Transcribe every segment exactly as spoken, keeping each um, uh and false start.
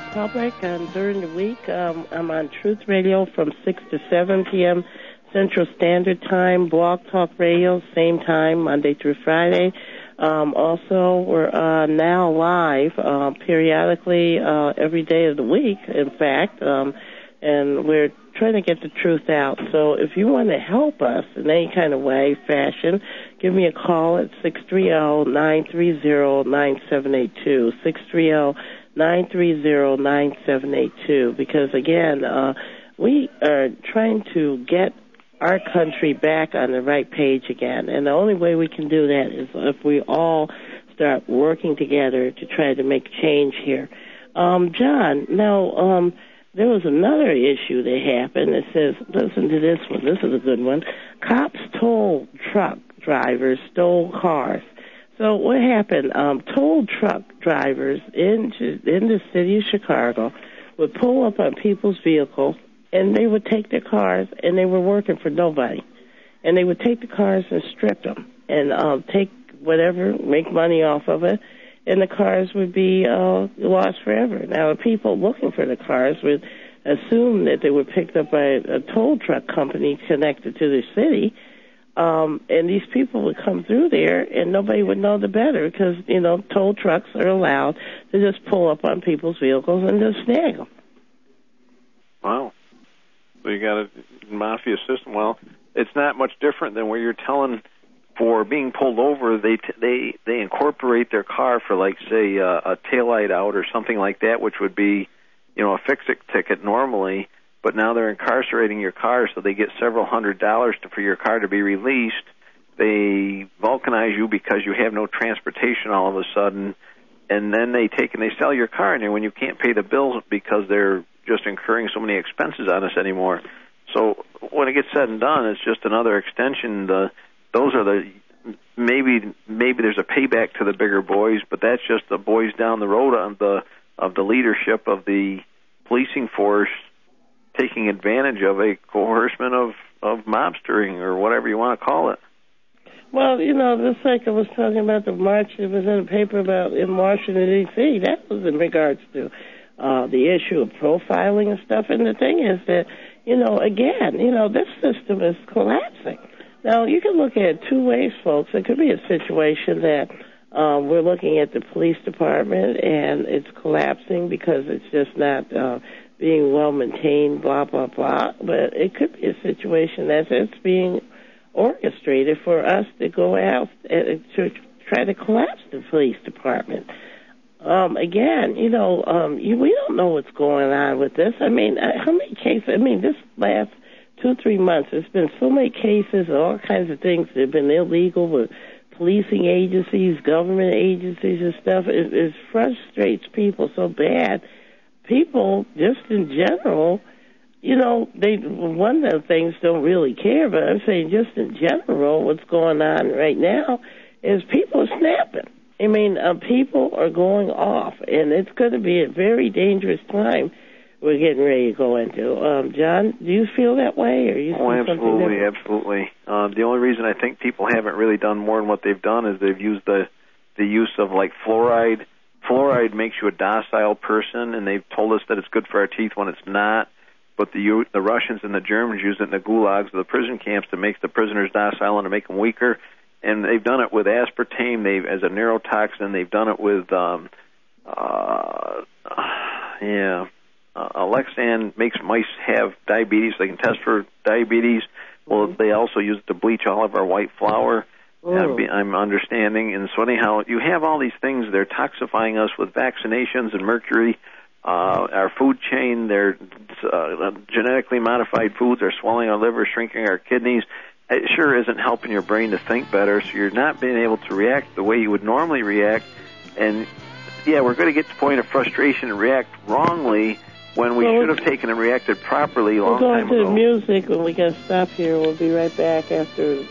Republic, and during the week, um, I'm on Truth Radio from six to seven p.m. Central Standard Time, Blog Talk Radio, same time, Monday through Friday. Um, also, we're uh, now live uh, periodically uh, every day of the week, in fact, um, and we're trying to get the truth out. So if you want to help us in any kind of way, fashion, give me a call at six three zero, nine three zero, nine seven eight two, six three zero, nine three zero, nine seven eight two, because, again, uh, we are trying to get our country back on the right page again, and the only way we can do that is if we all start working together to try to make change here. Um, John, now, um, there was another issue that happened. It says, listen to this one. This is a good one. Cops told truck drivers stole cars. So what happened? Um, toll truck drivers in, in the city of Chicago would pull up on people's vehicles, and they would take their cars, and they were working for nobody. And they would take the cars and strip them and uh, take whatever, make money off of it, and the cars would be uh, lost forever. Now, the people looking for the cars would assume that they were picked up by a toll truck company connected to the city, um, and these people would come through there, and nobody would know the better because, you know, toll trucks are allowed to just pull up on people's vehicles and just snag them. Wow. So you got a mafia system. Well, it's not much different than where you're telling for being pulled over, they t- they they incorporate their car for, like, say, uh, a taillight out or something like that, which would be, you know, a fix-it ticket normally, but now they're incarcerating your car, so they get several hundred dollars to, for your car to be released. They vulcanize you because you have no transportation all of a sudden, and then they take and they sell your car, and when you can't pay the bills because they're just incurring so many expenses on us anymore. So when it gets said and done, it's just another extension. The those are the maybe maybe there's a payback to the bigger boys, but that's just the boys down the road of the of the leadership of the policing force taking advantage of a coercion of of mobstering or whatever you want to call it. Well, you know, just like I was talking about the march that was in the paper about in Washington, D C, that was in regards to Uh, the issue of profiling and stuff. And the thing is that, you know, again, you know, this system is collapsing. Now, you can look at it two ways, folks. It could be a situation that um, we're looking at the police department and it's collapsing because it's just not uh, being well maintained, blah, blah, blah. But it could be a situation that it's being orchestrated for us to go out and to try to collapse the police department. Um, again, you know, um, you, we don't know what's going on with this. I mean, uh, how many cases, I mean, this last two, three months, there's been so many cases and all kinds of things that have been illegal with policing agencies, government agencies and stuff. It, it frustrates people so bad. People, just in general, you know, they one of the things don't really care, but I'm saying just in general, what's going on right now is people are snapping. I mean, uh, people are going off, and it's going to be a very dangerous time we're getting ready to go into. Um, John, do you feel that way? Or you oh, absolutely, absolutely. Uh, the only reason I think people haven't really done more than what they've done is they've used the the use of, like, fluoride. Fluoride makes you a docile person, and they've told us that it's good for our teeth when it's not. But the the Russians and the Germans use it in the gulags, the prison camps, to make the prisoners docile and to make them weaker. And they've done it with aspartame they've, as a neurotoxin. They've done it with, um, uh, yeah, uh, Alexan makes mice have diabetes. They can test for diabetes. Well, they also use it to bleach all of our white flour, uh, I'm understanding. And so anyhow, you have all these things. They're toxifying us with vaccinations and mercury. Uh, our food chain, they're uh, genetically modified foods are swelling our liver, shrinking our kidneys. It sure isn't helping your brain to think better, so you're not being able to react the way you would normally react. And, yeah, we're going to get to the point of frustration and react wrongly when we well, should have taken and reacted properly a long time ago. We'll go to the music when we got to stop here. We'll be right back after...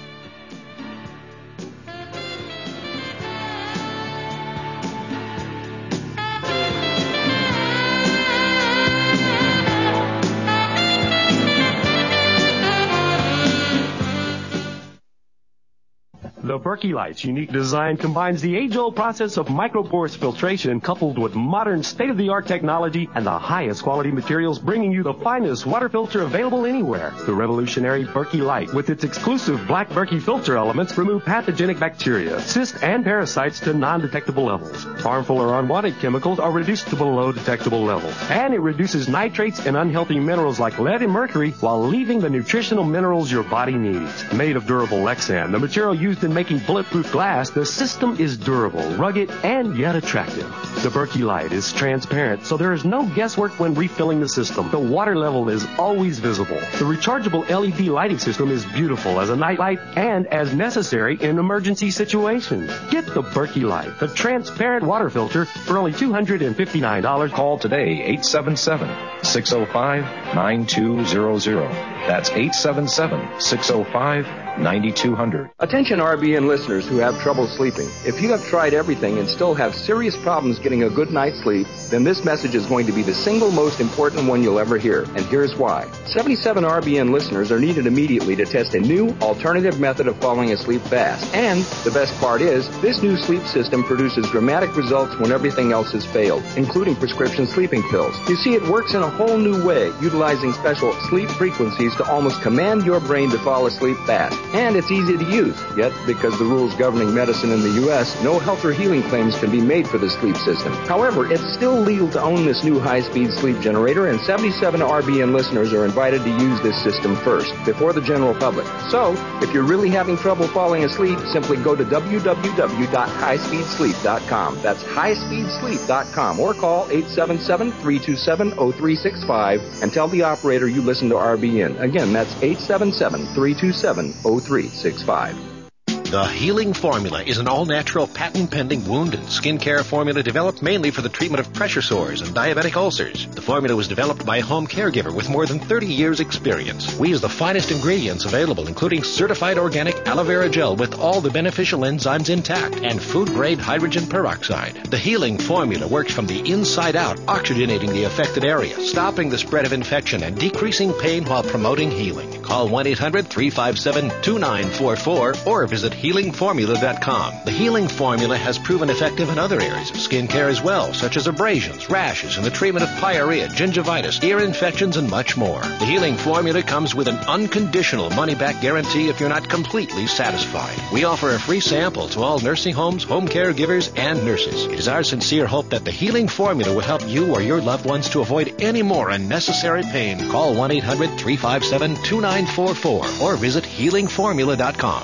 The Berkey Light's unique design combines the age-old process of microporous filtration coupled with modern state-of-the-art technology and the highest quality materials, bringing you the finest water filter available anywhere. The revolutionary Berkey Light, with its exclusive black Berkey filter elements, remove pathogenic bacteria, cysts, and parasites to non-detectable levels. Harmful or unwanted chemicals are reduced to below detectable levels. And it reduces nitrates and unhealthy minerals like lead and mercury while leaving the nutritional minerals your body needs. Made of durable Lexan, the material used in making bulletproof glass, the system is durable, rugged, and yet attractive. The Berkey Light is transparent, so there is no guesswork when refilling the system. The water level is always visible. The rechargeable L E D lighting system is beautiful as a night light and as necessary in emergency situations. Get the Berkey Light, the transparent water filter, for only two hundred fifty-nine dollars. Call today, eight seven seven, six oh five, nine two zero zero. That's eight seven seven, six oh five, nine two zero zero. Attention R B N listeners who have trouble sleeping. If you have tried everything and still have serious problems getting a good night's sleep, then this message is going to be the single most important one you'll ever hear. And here's why. seventy-seven R B N listeners are needed immediately to test a new alternative method of falling asleep fast. And the best part is, this new sleep system produces dramatic results when everything else has failed, including prescription sleeping pills. You see, it works in a whole new way, utilizing special sleep frequencies to almost command your brain to fall asleep fast. And it's easy to use. Yet, because the rules governing medicine in the U S, no health or healing claims can be made for the sleep system. However, it's still legal to own this new high-speed sleep generator, and seventy-seven R B N listeners are invited to use this system first, before the general public. So, if you're really having trouble falling asleep, simply go to w w w dot high speed sleep dot com. That's high speed sleep dot com, or call eight seven seven, three two seven, zero three six five and tell the operator you listen to R B N. Again, that's eight seven seven, three two seven, zero three six five. The Healing Formula is an all-natural, patent-pending wound and skincare formula developed mainly for the treatment of pressure sores and diabetic ulcers. The formula was developed by a home caregiver with more than thirty years' experience. We use the finest ingredients available, including certified organic aloe vera gel with all the beneficial enzymes intact and food-grade hydrogen peroxide. The Healing Formula works from the inside out, oxygenating the affected area, stopping the spread of infection, and decreasing pain while promoting healing. Call one eight hundred, three five seven, two nine four four or visit healing formula dot com. The Healing Formula has proven effective in other areas of skincare as well, such as abrasions, rashes, and the treatment of pyorrhea, gingivitis, ear infections, and much more. The Healing Formula comes with an unconditional money-back guarantee if you're not completely satisfied. We offer a free sample to all nursing homes, home caregivers, and nurses. It is our sincere hope that the Healing Formula will help you or your loved ones to avoid any more unnecessary pain. Call one eight hundred, three five seven, two nine four four or visit healing formula dot com.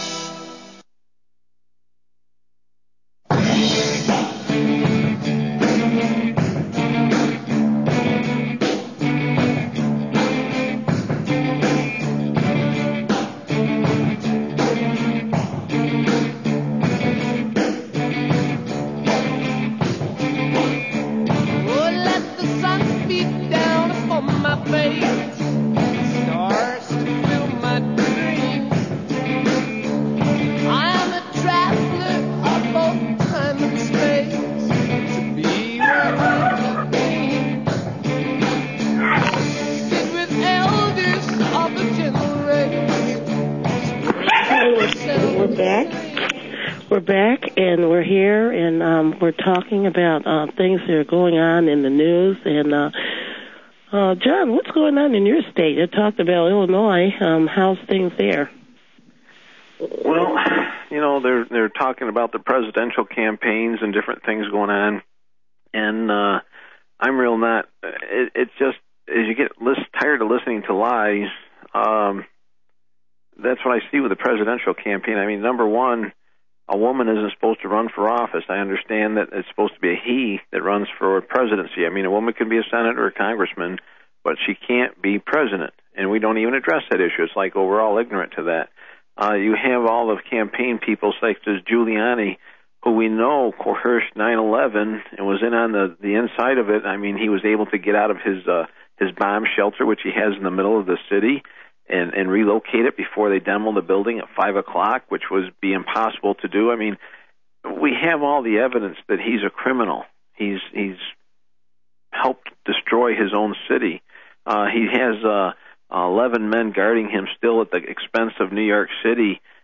We're talking about uh, things that are going on in the news. And, uh, uh, John, what's going on in your state? You talked about Illinois. Um, how's things there? Well, you know, they're they're talking about the presidential campaigns and different things going on. And uh, I'm real not. It, it's just, as you get list, tired of listening to lies, um, that's what I see with the presidential campaign. I mean, number one, a woman isn't supposed to run for office. I understand that it's supposed to be a he that runs for presidency. I mean, a woman can be a senator or a congressman, but she can't be president. And we don't even address that issue. It's like, oh, we're all ignorant to that. Uh, you have all of campaign people such as Giuliani, who we know coerced nine eleven and was in on the, the inside of it. I mean, he was able to get out of his uh, his bomb shelter, which he has in the middle of the city, and, and relocate it before they demoed the building at five o'clock, which was be impossible to do. I mean, we have all the evidence that he's a criminal. He's he's helped destroy his own city. Uh, he has uh, eleven men guarding him still at the expense of New York City,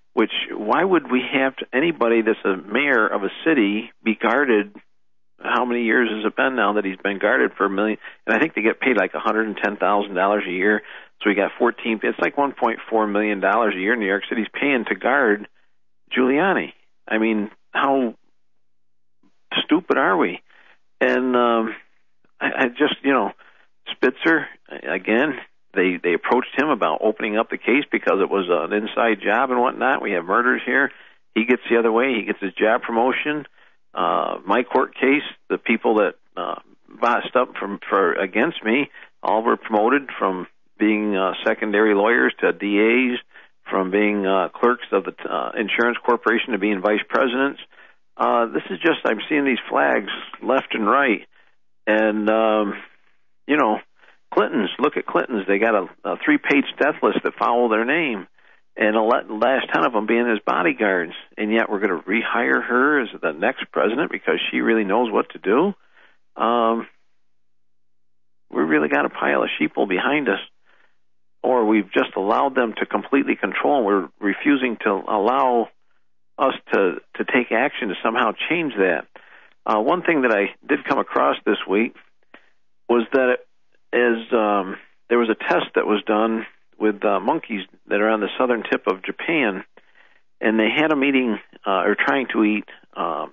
which why would we have to, anybody that's a mayor of a city be guarded? How many years has it been now that he's been guarded for a million? And I think they get paid like one hundred ten thousand dollars a year. So we got fourteen. It's like one point four million dollars a year in New York City's paying to guard Giuliani. I mean, how stupid are we? And um, I, I just, you know, Spitzer, again, they, they approached him about opening up the case because it was an inside job and whatnot. We have murders here. He gets the other way. He gets his job promotion. Uh, my court case, the people that uh, bossed up from for against me, all were promoted from being uh, secondary lawyers to D As, from being uh, clerks of the uh, insurance corporation to being vice presidents. Uh, this is just, I'm seeing these flags left and right. And, um, you know, Clinton's, look at Clinton's. They got a, a three-page death list that follow their name. And the last ten of them being his bodyguards, and yet we're going to rehire her as the next president because she really knows what to do. Um, we really got a pile of sheeple behind us, or we've just allowed them to completely control, and we're refusing to allow us to, to take action to somehow change that. Uh, one thing that I did come across this week was that it is, um, there was a test that was done with uh, monkeys that are on the southern tip of Japan, and they had them eating uh, or trying to eat um,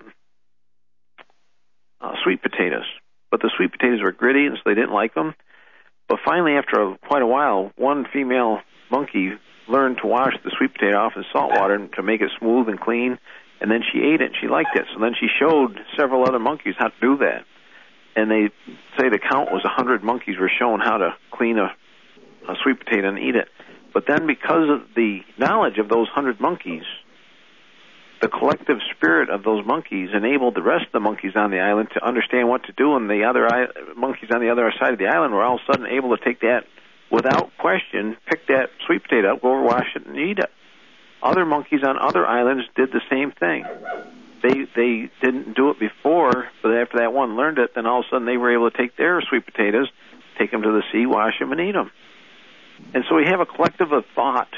uh, sweet potatoes. But the sweet potatoes were gritty, and so they didn't like them. But finally, after a, quite a while, one female monkey learned to wash the sweet potato off in salt water to make it smooth and clean, and then she ate it, and she liked it. So then she showed several other monkeys how to do that. And they say the count was one hundred monkeys were shown how to clean a a sweet potato and eat it. But then because of the knowledge of those hundred monkeys, the collective spirit of those monkeys enabled the rest of the monkeys on the island to understand what to do, and the other I- monkeys on the other side of the island were all of a sudden able to take that without question, pick that sweet potato up, go over, wash it, and eat it. Other monkeys on other islands did the same thing. They they didn't do it before, but after that one learned it, then all of a sudden they were able to take their sweet potatoes, take them to the sea, wash them, and eat them. And so we have a collective of thought,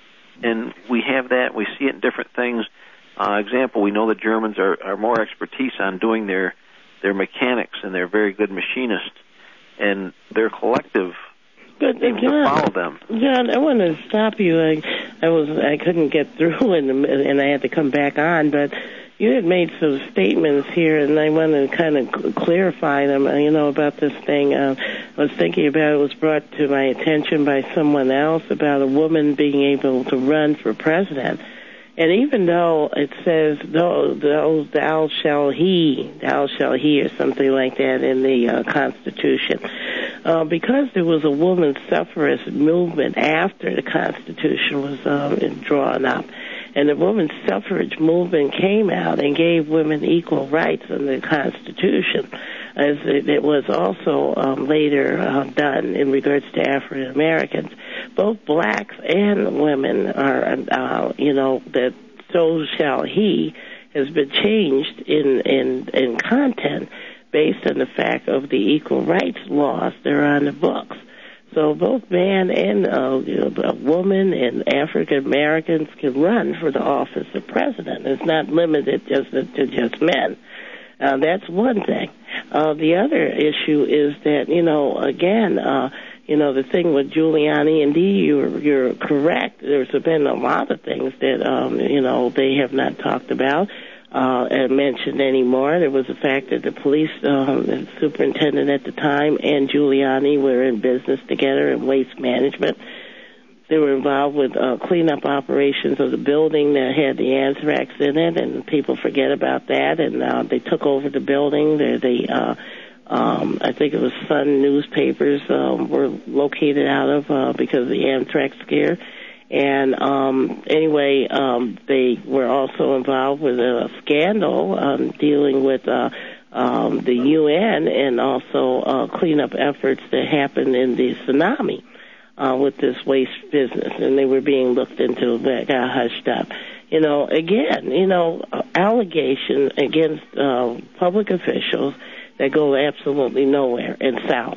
and we have that. We see it in different things. Uh, example, we know the Germans are, are more expertise on doing their their mechanics, and they're very good machinists, and their collective But seems John, to follow them. John, I want to stop you. I, I was I couldn't get through, and and I had to come back on, but you had made some statements here, and I want to kind of clarify them, you know, about this thing. Uh, I was thinking about it was brought to my attention by someone else about a woman being able to run for president. And even though it says, thou, thou, thou shall he, thou shall he, or something like that in the uh, Constitution, uh, because there was a woman suffragist movement after the Constitution was uh, drawn up, and the women's suffrage movement came out and gave women equal rights under the Constitution, as it, it was also um, later uh, done in regards to African Americans. Both blacks and women are, uh, you know, that so shall he has been changed in, in, in content based on the fact of the equal rights laws that are on the books. So both man and uh, you know, a woman and African Americans can run for the office of president. It's not limited just to, to just men. Uh, that's one thing. Uh, the other issue is that, you know, again, uh, you know, the thing with Giuliani, indeed, you're, you're correct. There's been a lot of things that, um, you know, they have not talked about uh, and mentioned anymore. There was the fact that the police um, the superintendent at the time and Giuliani were in business together in waste management. They were involved with uh, cleanup operations of the building that had the anthrax in it, and people forget about that. And uh, they took over the building. They, they uh, um, I think it was Sun newspapers um, were located out of uh, because of the anthrax scare. And um, anyway, um, they were also involved with a scandal um, dealing with uh, um, the U N and also uh, cleanup efforts that happened in the tsunami. Uh, with this waste business, and they were being looked into, that got hushed up. You know, again, you know, allegation against uh, public officials that go absolutely nowhere in South.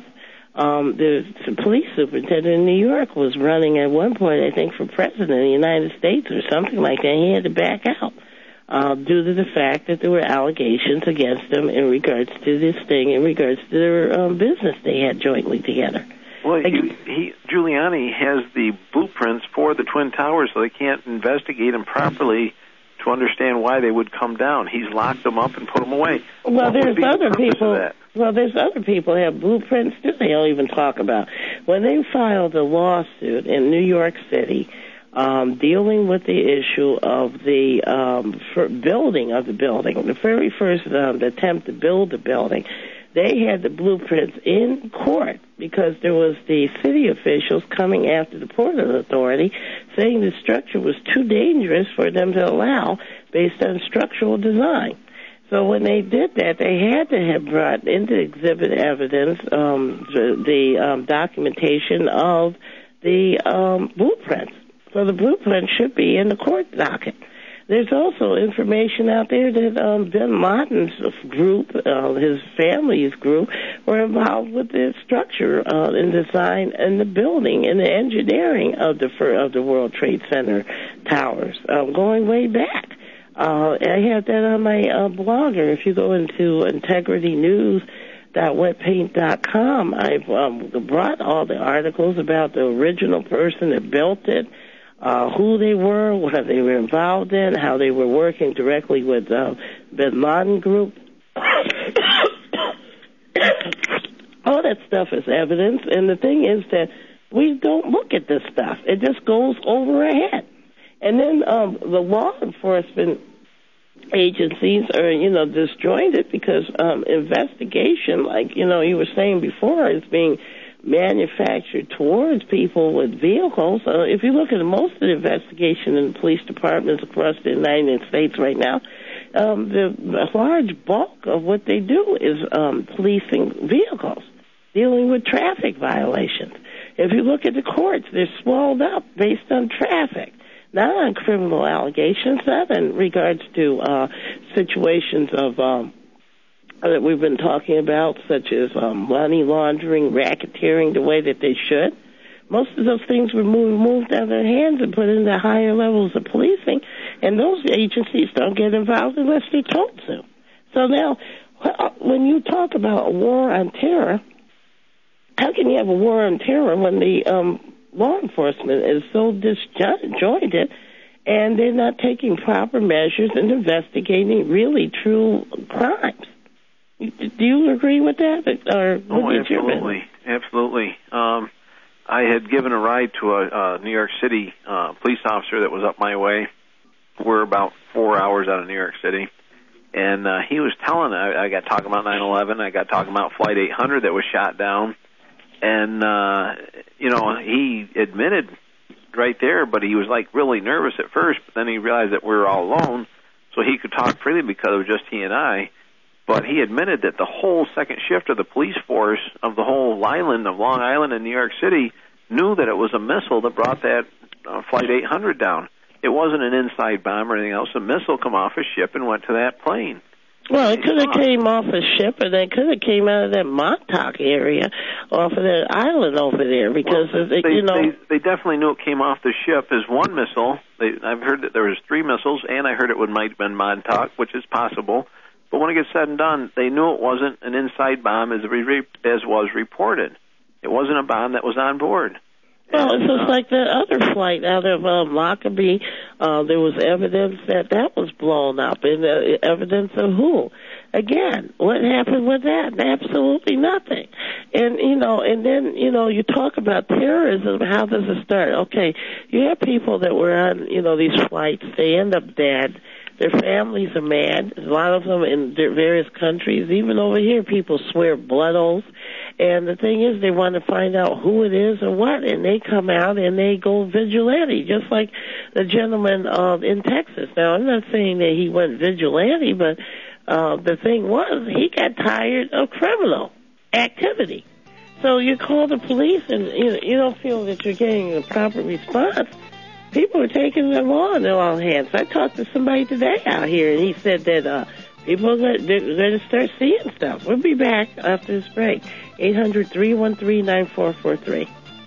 Um, the police superintendent in New York was running at one point, I think, for president of the United States or something like that. He had to back out uh, due to the fact that there were allegations against him in regards to this thing, in regards to their um, business they had jointly together. Well, he, he, Giuliani has the blueprints for the Twin Towers, so they can't investigate them properly to understand why they would come down. He's locked them up and put them away. Well, what there's the other people. Well, there's other people who have blueprints too. They don't even talk about when they filed a lawsuit in New York City um, dealing with the issue of the um, for building of the building, the very first um, attempt to build the building. They had the blueprints in court because there was the city officials coming after the Port Authority saying the structure was too dangerous for them to allow based on structural design. So when they did that, they had to have brought into exhibit evidence um, the, the um, documentation of the um, blueprints. So the blueprints should be in the court docket. There's also information out there that um, bin Laden's group, uh, his family's group, were involved with the structure uh, and design and the building and the engineering of the of the World Trade Center towers, um, going way back. Uh, I have that on my uh, blogger. If you go into integrity news dot webpaint dot com, I've um, brought all the articles about the original person that built it, Uh, who they were, what they were involved in, how they were working directly with uh, bin Laden group. All that stuff is evidence, and the thing is that we don't look at this stuff. It just goes over our head. And then um, the law enforcement agencies are, you know, disjointed because um, investigation, like, you know, you were saying before, is being manufactured towards people with vehicles. Uh, if you look at most of the investigation in the police departments across the United States right now, um, the, the large bulk of what they do is um, policing vehicles, dealing with traffic violations. If you look at the courts, they're swelled up based on traffic, not on criminal allegations, not in regards to uh, situations of um, that we've been talking about, such as um, money laundering, racketeering, the way that they should. Most of those things were moved, moved out of their hands and put into higher levels of policing, and those agencies don't get involved unless they're told to. So now, when you talk about a war on terror, how can you have a war on terror when the um, law enforcement is so disjointed and they're not taking proper measures and investigating really true crimes? Do you agree with that? Or oh, absolutely, absolutely. Um, I had given a ride to a, a New York City uh, police officer that was up my way. We're about four hours out of New York City, and uh, he was telling. I, I got talking about nine eleven. I got talking about Flight eight hundred that was shot down, and uh, you know, he admitted right there, but he was like really nervous at first. But then he realized that we were all alone, so he could talk freely because it was just he and I. But he admitted that the whole second shift of the police force of the whole island of Long Island and New York City knew that it was a missile that brought that uh, Flight eight hundred down. It wasn't an inside bomb or anything else. A missile come off a ship and went to that plane. Well, it could have came off a ship, and it could have came out of that Montauk area, off of that island over there, because well, it, they, you know they, they definitely knew it came off the ship as one missile. They, I've heard that there was three missiles, and I heard it would might have been Montauk, which is possible. But when it gets said and done, they knew it wasn't an inside bomb as, re- as was reported. It wasn't a bomb that was on board. Well, it's just like that other flight out of um, Lockerbie. Uh, there was evidence that that was blown up, and uh, evidence of who? Again, what happened with that? Absolutely nothing. And, you know, and then, you know, you talk about terrorism, how does it start? Okay, you have people that were on, you know, these flights, they end up dead. Their families are mad. A lot of them in their various countries. Even over here, people swear blood oaths. And the thing is, they want to find out who it is or what, and they come out and they go vigilante, just like the gentleman uh, in Texas. Now, I'm not saying that he went vigilante, but uh, the thing was, he got tired of criminal activity. So you call the police, and you know, you don't feel that you're getting a proper response. People are taking the law in their own hands. I talked to somebody today out here, and he said that uh, people are going to start seeing stuff. We'll be back after this break. eight hundred, three one three, nine four four three.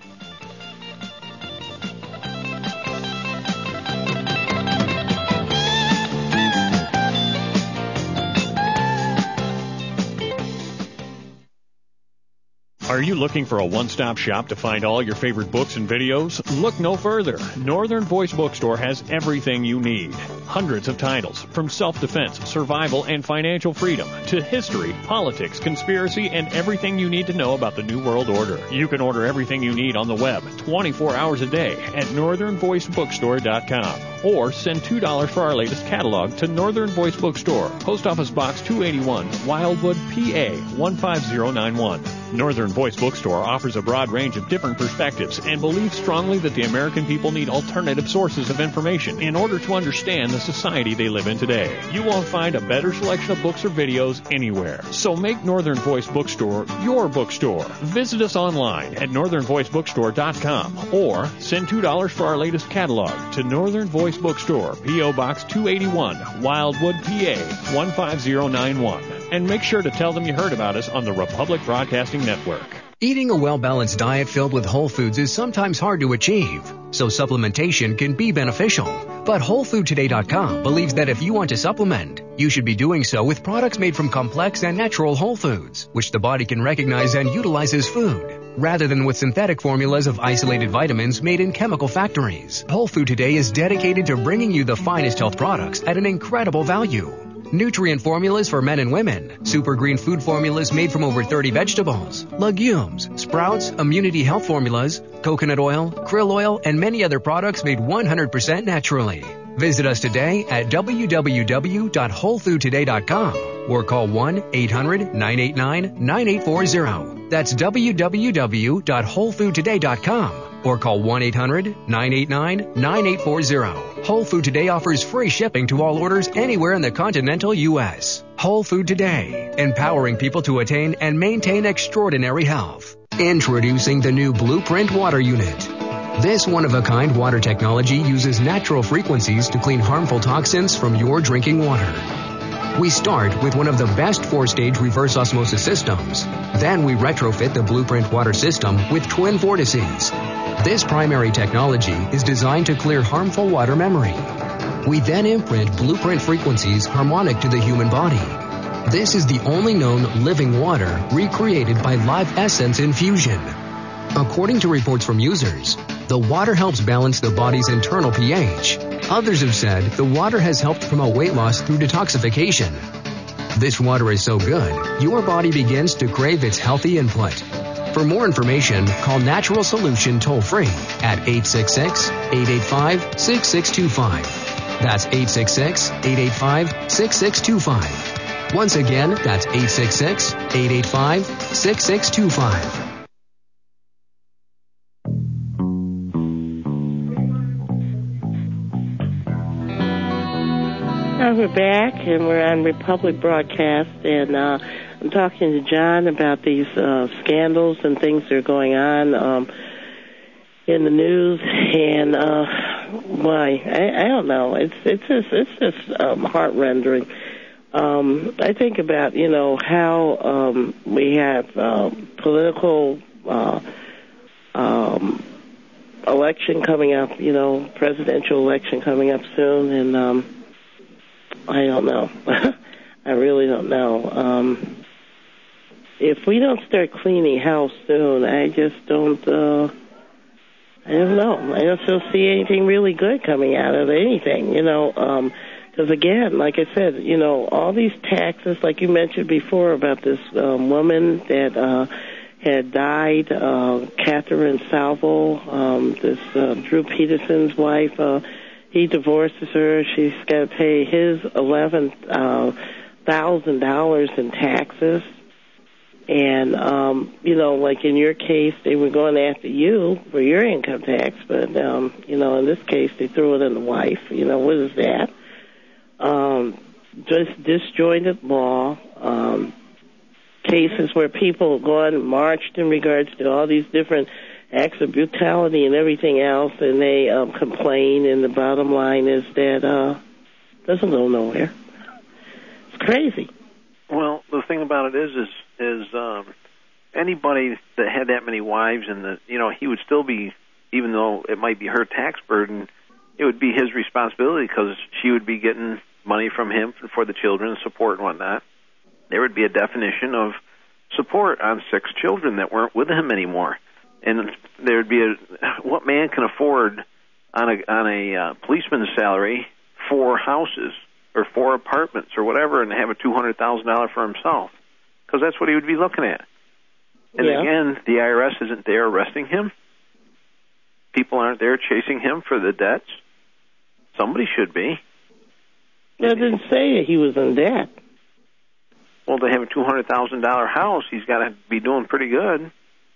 Are you looking for a one-stop shop to find all your favorite books and videos? Look no further. Northern Voice Bookstore has everything you need. Hundreds of titles, from self-defense, survival, and financial freedom, to history, politics, conspiracy, and everything you need to know about the New World Order. You can order everything you need on the web, twenty-four hours a day, at northern voice bookstore dot com. Or send two dollars for our latest catalog to Northern Voice Bookstore, Post Office Box two eighty-one, Wildwood, P A one five zero nine one. Northern Voice Bookstore offers a broad range of different perspectives and believes strongly that the American people need alternative sources of information in order to understand the society they live in today. You won't find a better selection of books or videos anywhere. So make Northern Voice Bookstore your bookstore. Visit us online at northern voice bookstore dot com or send two dollars for our latest catalog to Northern Voice Bookstore, P O Box two eighty-one, Wildwood, P A one five zero nine one. And make sure to tell them you heard about us on the Republic Broadcasting Network. Eating a well-balanced diet filled with whole foods is sometimes hard to achieve, so supplementation can be beneficial. But whole food today dot com believes that if you want to supplement, you should be doing so with products made from complex and natural whole foods, which the body can recognize and utilize as food, rather than with synthetic formulas of isolated vitamins made in chemical factories. Whole Food Today is dedicated to bringing you the finest health products at an incredible value. Nutrient formulas for men and women, super green food formulas made from over thirty vegetables, legumes, sprouts, immunity health formulas, coconut oil, krill oil, and many other products made one hundred percent naturally. Visit us today at w w w dot whole food today dot com or call one eight hundred, nine eight nine, nine eight four zero. That's w w w dot whole food today dot com or call one eight hundred, nine eight nine, nine eight four zero. Whole Food Today offers free shipping to all orders anywhere in the continental U S. Whole Food Today, empowering people to attain and maintain extraordinary health. Introducing the new Blueprint Water Unit. This one-of-a-kind water technology uses natural frequencies to clean harmful toxins from your drinking water. We start with one of the best four-stage reverse osmosis systems. Then we retrofit the Blueprint water system with twin vortices. This primary technology is designed to clear harmful water memory. We then imprint Blueprint frequencies harmonic to the human body. This is the only known living water recreated by Live Essence infusion. According to reports from users, the water helps balance the body's internal pH. Others have said the water has helped promote weight loss through detoxification. This water is so good, your body begins to crave its healthy input. For more information, call Natural Solution toll-free at eight six six, eight eight five, six six two five. That's eight six six, eight eight five, six six two five. Once again, that's eight six six, eight eight five, six six two five. Now we're back, and we're on Republic Broadcast, and uh, I'm talking to John about these uh, scandals and things that are going on um, in the news, and uh, why? I, I don't know. It's it's just it's just um, heart rendering. Um, I think about you know how um, we have uh, political uh, um, election coming up, you know, presidential election coming up soon, and um, I don't know. I really don't know. Um, if we don't start cleaning house soon, I just don't, uh, I don't know. I don't still see anything really good coming out of anything, you know, um, because again, like I said, you know, all these taxes, like you mentioned before about this um, woman that uh, had died, uh, Catherine Salvo, um, this uh, Drew Peterson's wife, uh, he divorces her. She's got to pay his eleven thousand dollars in taxes. And, um, you know, like in your case, they were going after you for your income tax. But, um, you know, in this case, they threw it on the wife. You know, what is that? Um, just disjointed law, um, cases where people go on and marched in regards to all these different acts of brutality and everything else, and they um, complain, and the bottom line is that uh doesn't go nowhere. It's crazy. Well, the thing about it is, is, is um, anybody that had that many wives, and the, you know, he would still be, even though it might be her tax burden, it would be his responsibility because she would be getting money from him for the children, support and whatnot. There would be a definition of support on six children that weren't with him anymore, and there would be a what man can afford on a on a uh, policeman's salary four houses or four apartments or whatever, and have a two hundred thousand dollar for himself, because that's what he would be looking at. And yeah. again, the I R S isn't there arresting him. People aren't there chasing him for the debts. Somebody should be. It didn't say that he was in debt. Well, to have a two hundred thousand dollar house, he's got to be doing pretty good.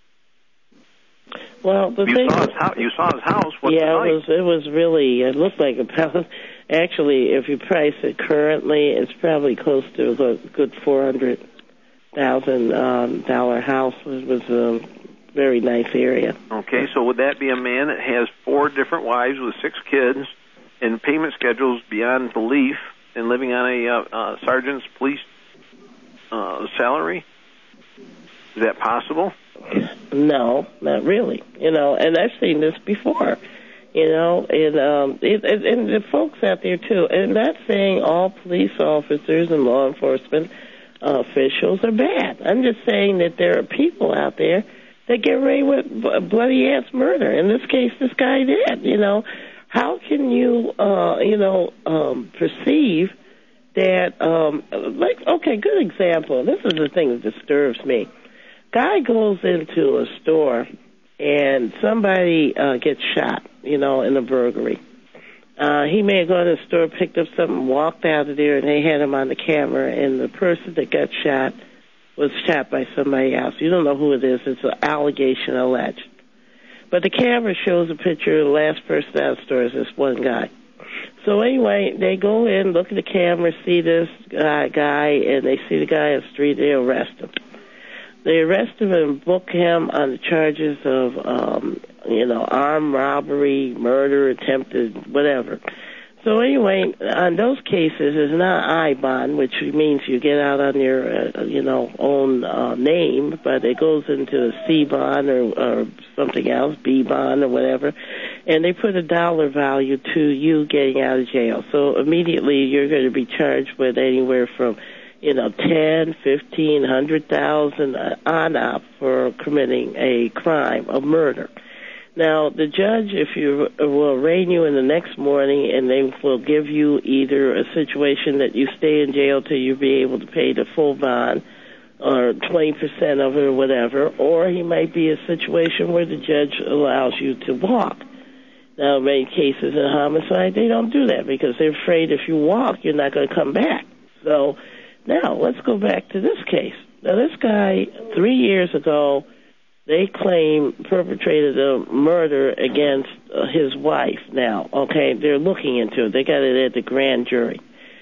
Well, the you thing saw his house. You saw his house. What's yeah, it, it was. It was really. It looked like a palace. Actually, if you price it currently, it's probably close to a good four hundred thousand um, dollar house. It was a very nice area. Okay, so would that be a man that has four different wives with six kids, and payment schedules beyond belief, and living on a uh, uh, sergeant's police uh, salary? Is that possible? No, not really. You know, and I've seen this before. You know, and um, it, it, and the folks out there too. And not saying all police officers and law enforcement uh, officials are bad. I'm just saying that there are people out there that get away with bloody ass murder. In this case, this guy did. You know, how can you, uh, you know, um, perceive that? Um, like, okay, good example. This is the thing that disturbs me. Guy goes into a store and somebody uh, gets shot, you know, in a burglary. Uh, he may have gone to the store, picked up something, walked out of there, and they had him on the camera, and the person that got shot was shot by somebody else. You don't know who it is. It's an allegation alleged. But the camera shows a picture of the last person out of the store is this one guy. So anyway, they go in, look at the camera, see this uh, guy, and they see the guy on the street, they arrest him. They arrest him and book him on the charges of, um, you know, armed robbery, murder, attempted, whatever. So anyway, on those cases, it's not I bond, which means you get out on your, uh, you know, own uh, name, but it goes into a C bond or, or something else, B bond or whatever, and they put a dollar value to you getting out of jail. So immediately you're going to be charged with anywhere from, you know, ten, fifteen, hundred thousand on up for committing a crime of murder. Now, the judge, if you will arraign you in the next morning, and they will give you either a situation that you stay in jail till you be able to pay the full bond, or twenty percent of it, or whatever, or he might be a situation where the judge allows you to walk. Now, in many cases in homicide, they don't do that because they're afraid if you walk, you're not going to come back. So now, let's go back to this case. Now, this guy, three years ago, they claim perpetrated a murder against uh, his wife now. Okay, they're looking into it. They got it at the grand jury.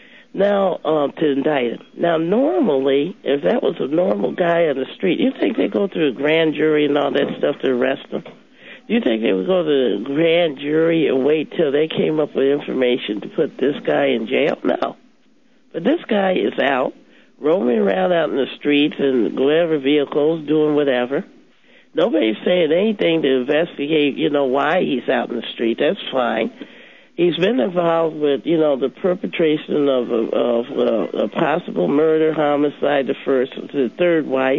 Now, uh, to indict him. Now, normally, if that was a normal guy on the street, you think they'd go through a grand jury and all that stuff to arrest him? Do you think they would go to the grand jury and wait till they came up with information to put this guy in jail? No. But this guy is out, roaming around out in the streets and whatever vehicles, doing whatever. Nobody's saying anything to investigate, you know, why he's out in the street. That's fine. He's been involved with, you know, the perpetration of a, of a, a possible murder, homicide, the first, the third wife,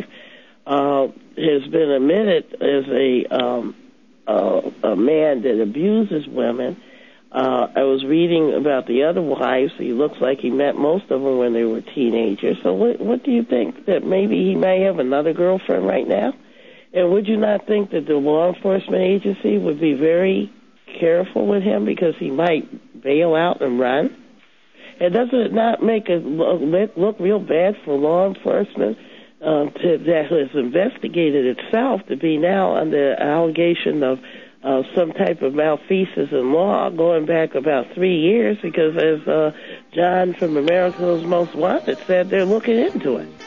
uh, has been admitted as a, um, uh, a man that abuses women. Uh, I was reading about the other wives. He looks like he met most of them when they were teenagers. So what, what do you think? That maybe he may have another girlfriend right now? And would you not think that the law enforcement agency would be very careful with him because he might bail out and run? And doesn't it not make it look, look real bad for law enforcement uh, to, that has investigated itself to be now under allegation of Uh, some type of malfeasance in law going back about three years because, as uh, John from America's Most Wanted said, they're looking into it.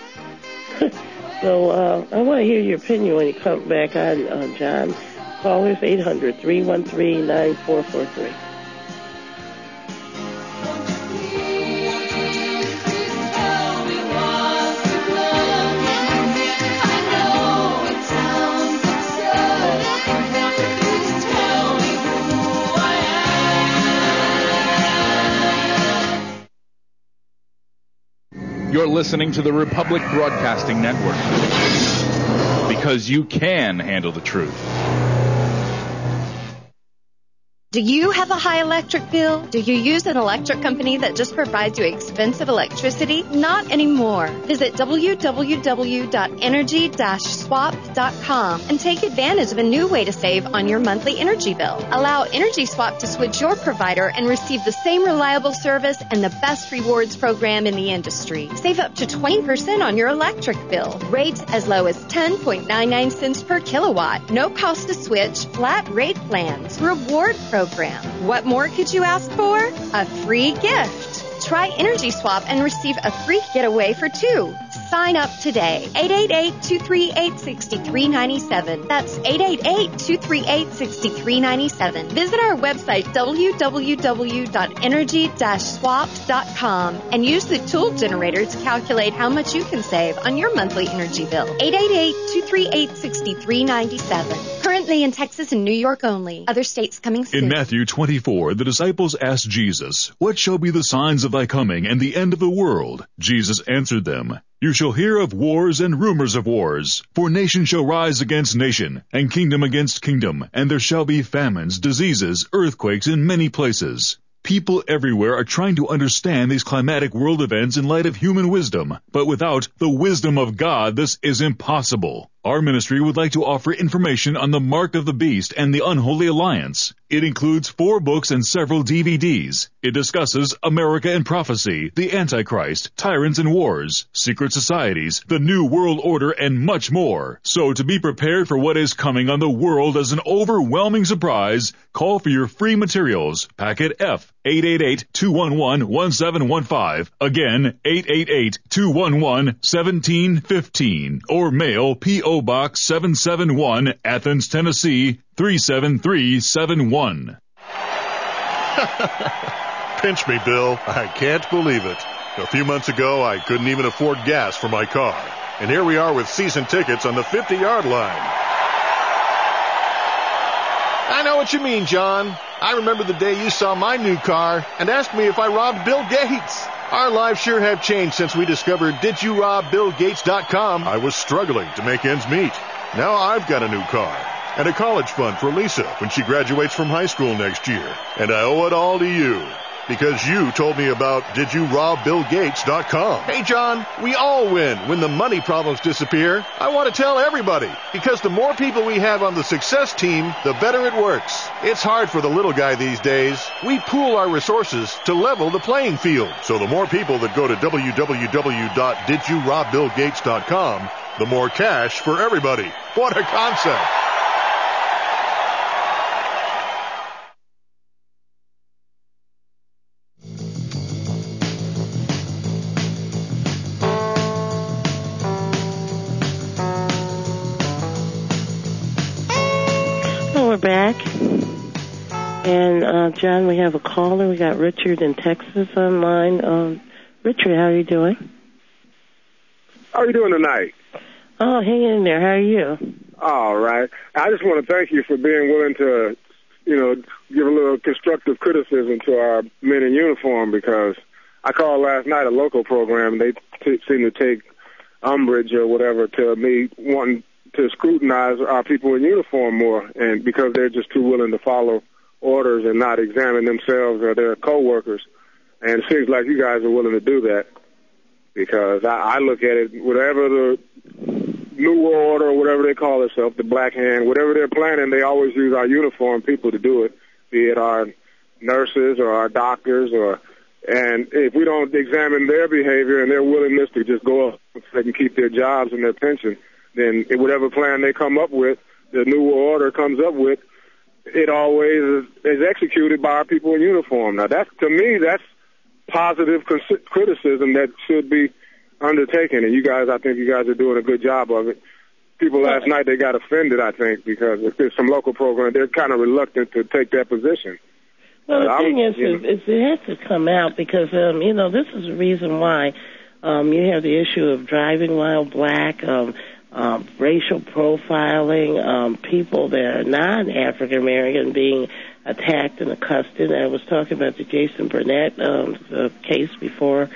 So uh, I want to hear your opinion when you come back on, uh, John. Call us eight hundred, three one three, nine four four three. You're listening to the Republic Broadcasting Network. Because you can handle the truth. Do you have a high electric bill? Do you use an electric company that just provides you expensive electricity? Not anymore. Visit w w w dot energy dash swap dot com and take advantage of a new way to save on your monthly energy bill. Allow Energy Swap to switch your provider and receive the same reliable service and the best rewards program in the industry. Save up to twenty percent on your electric bill. Rates as low as ten point nine nine cents per kilowatt. No cost to switch. Flat rate plans. Reward program. What more could you ask for? A free gift. Try Energy Swap and receive a free getaway for two. Sign up today. eight eight eight, two three eight, six three nine seven. That's eight eight eight, two three eight, six three nine seven. Visit our website, w w w dot energy dash swap dot com, and use the tool generator to calculate how much you can save on your monthly energy bill. eight eight eight, two three eight, six three nine seven. Currently in Texas and New York only. Other states coming soon. In Matthew twenty-four, the disciples asked Jesus, "What shall be the signs of thy coming and the end of the world?" Jesus answered them, "You shall hear of wars and rumors of wars. For nation shall rise against nation, and kingdom against kingdom, and there shall be famines, diseases, earthquakes in many places." People everywhere are trying to understand these climatic world events in light of human wisdom, but without the wisdom of God, this is impossible. Our ministry would like to offer information on the Mark of the Beast and the Unholy Alliance. It includes four books and several D V Ds. It discusses America and prophecy, the Antichrist, tyrants and wars, secret societies, the New World Order, and much more. So to be prepared for what is coming on the world as an overwhelming surprise, call for your free materials. Packet F, eight eight eight, two one one, one seven one five. Again, eight eight eight, two one one, one seven one five. Or mail P O Box seven seven one, Athens, Tennessee, three seven three seven one. Pinch me, Bill. I can't believe it. A few months ago, I couldn't even afford gas for my car. And here we are with season tickets on the fifty-yard line. I know what you mean, John. I remember the day you saw my new car and asked me if I robbed Bill Gates. Our lives sure have changed since we discovered did you rob bill gates dot com. I was struggling to make ends meet. Now I've got a new car and a college fund for Lisa when she graduates from high school next year. And I owe it all to you because you told me about did you rob bill gates dot com. Hey, John, we all win when the money problems disappear. I want to tell everybody because the more people we have on the success team, the better it works. It's hard for the little guy these days. We pool our resources to level the playing field. So the more people that go to w w w dot did you rob bill gates dot com, the more cash for everybody. What a concept. We're back. And, uh, John, we have a caller. We got Richard in Texas online. Um, Richard, how are you doing? How are you doing tonight? Oh, hang in there. How are you? All right. I just want to thank you for being willing to, you know, give a little constructive criticism to our men in uniform because I called last night a local program. They t- seem to take umbrage or whatever to me wanting to scrutinize our people in uniform more, and because they're just too willing to follow orders and not examine themselves or their coworkers. And it seems like you guys are willing to do that because I, I look at it, whatever the New World Order or whatever they call themselves, the Black Hand, whatever they're planning, they always use our uniform people to do it, be it our nurses or our doctors, or and if we don't examine their behavior and their willingness to just go up so they can keep their jobs and their pension, then whatever plan they come up with, the New World Order comes up with, it always is, is executed by our people in uniform. Now, that's, to me, that's positive criticism that should be undertaken. And you guys, I think you guys are doing a good job of it. People last night, they got offended, I think, because if there's some local program, they're kind of reluctant to take that position. Well, the but thing I'm, is, you know, is, is it has to come out because, um, you know, this is the reason why um, you have the issue of driving while black, um, Um, racial profiling, um, people that are non-African American being attacked and accosted. I was talking about the Jason Burnett um, the case before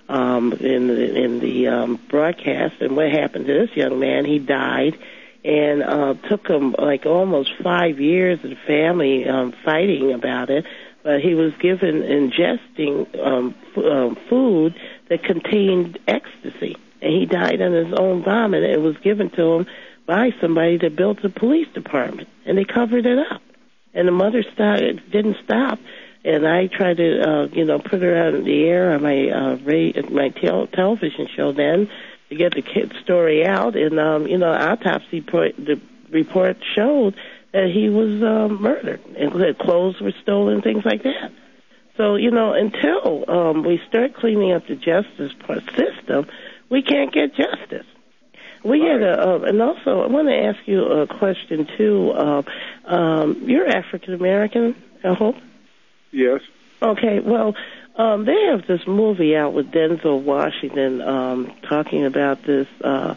um, in the, in the um, broadcast. And what happened to this young man? He died, and uh, took him like almost five years of the family um, fighting about it. But he was given ingesting um, f- um, food that contained ecstasy, and he died in his own vomit. It was given to him by somebody that built a police department, and they covered it up. And the mother started, didn't stop, and I tried to, uh, you know, put her on the air on my uh, radio, my tel- television show then to get the kid story out. And um, you know, autopsy po- the report showed that he was um, murdered, and that clothes were stolen, things like that. So, you know, until um, we start cleaning up the justice system, we can't get justice. We had a, uh, and also I want to ask you a question too. Uh, um, you're African American, I hope. Yes. Okay. Well, um, they have this movie out with Denzel Washington um, talking about this uh,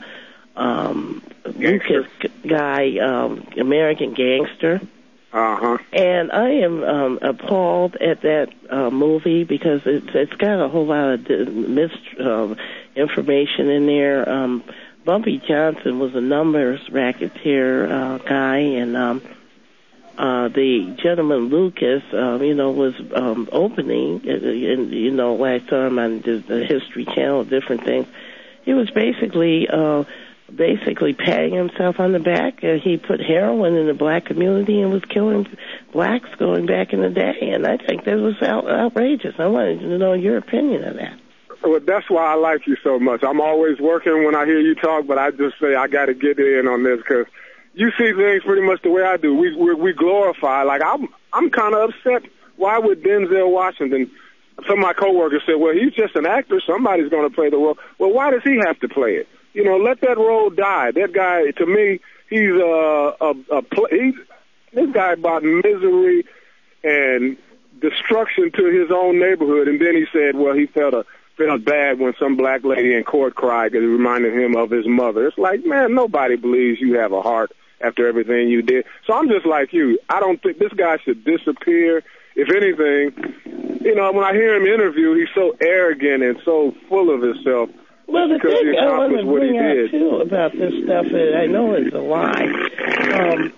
um, Lucas guy, um, American Gangster. Uh-huh. And I am um, appalled at that uh, movie because it's it's got a whole lot of mis um, information in there. Um, Bumpy Johnson was a numbers racketeer uh, guy, and um, uh, the gentleman Lucas, um, you know, was um, opening, and you know, when I saw him on the, the History Channel, different things. He was basically. Uh, basically patting himself on the back. Uh, he put heroin in the black community and was killing blacks going back in the day, and I think that was out- outrageous. I wanted to know your opinion of that. Well, that's why I like you so much. I'm always working when I hear you talk, but I just say I got to get in on this because you see things pretty much the way I do. We we, we glorify. Like, I'm, I'm kind of upset. Why would Denzel Washington, some of my coworkers said, well, he's just an actor. Somebody's going to play the role. Well, why does he have to play it? You know, let that role die. That guy, to me, he's a, a, a he's, this guy brought misery and destruction to his own neighborhood. And then he said, well, he felt a, felt bad when some black lady in court cried because it reminded him of his mother. It's like, man, nobody believes you have a heart after everything you did. So I'm just like you. I don't think this guy should disappear. If anything, you know, when I hear him interview, he's so arrogant and so full of himself. Well, the thing I want to bring out, too, about this stuff, is I know it's a lie, um,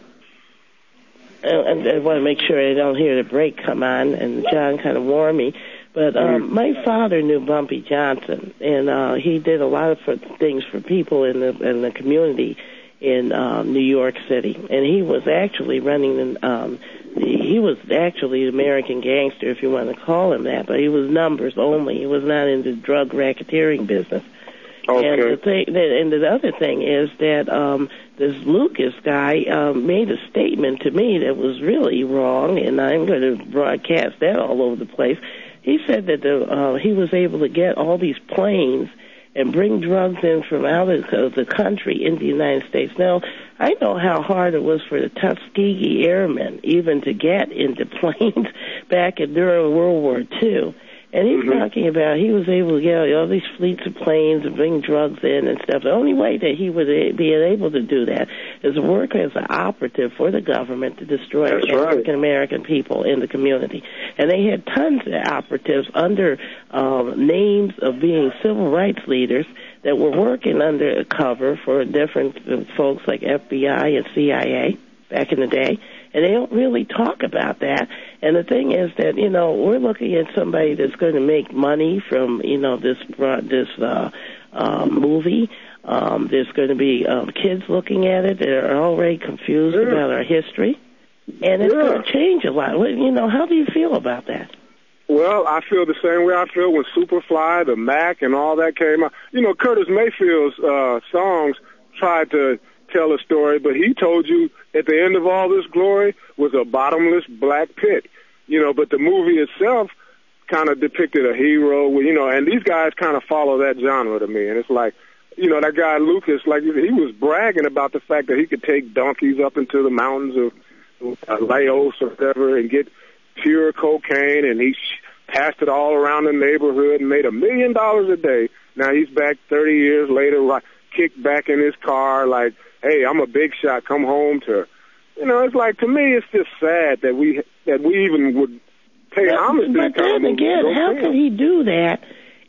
and, and I want to make sure I don't hear the break come on, and John kind of warned me, but um, my father knew Bumpy Johnson, and uh, he did a lot of for, things for people in the in the community in um, New York City, and he was actually running, um, he was actually an American Gangster, if you want to call him that, but he was numbers only. He was not in the drug racketeering business. Okay. And the thing, and the other thing is that um, this Lucas guy um, made a statement to me that was really wrong, and I'm going to broadcast that all over the place. He said that the, uh, he was able to get all these planes and bring drugs in from out of the country into the United States. Now, I know how hard it was for the Tuskegee Airmen even to get into planes back in, during World War Two. And he's mm-hmm. talking about he was able to get all these fleets of planes and bring drugs in and stuff. The only way that he would be able to do that is to work as an operative for the government to destroy That's African American right. people in the community. And they had tons of operatives under um, names of being civil rights leaders that were working under cover for different uh, folks like F B I and C I A back in the day. And they don't really talk about that. And the thing is that, you know, we're looking at somebody that's going to make money from, you know, this this uh, uh, movie. Um, there's going to be um, kids looking at it that are already confused yeah. about our history. And it's yeah. going to change a lot. You know, how do you feel about that? Well, I feel the same way I feel when Superfly, the Mac, and all that came out. You know, Curtis Mayfield's uh, songs tried to tell a story, but he told you at the end of all this glory was a bottomless black pit, you know, but the movie itself kind of depicted a hero, you know, and these guys kind of follow that genre to me. And it's like, you know, that guy Lucas, like he was bragging about the fact that he could take donkeys up into the mountains of uh, Laos or whatever and get pure cocaine, and he passed it all around the neighborhood and made a million dollars a day. Now he's back thirty years later, like, kicked back in his car, like, hey, I'm a big shot, come home to, you know, it's like, to me, it's just sad that we that we even would pay but, homage to But then again, how could he do that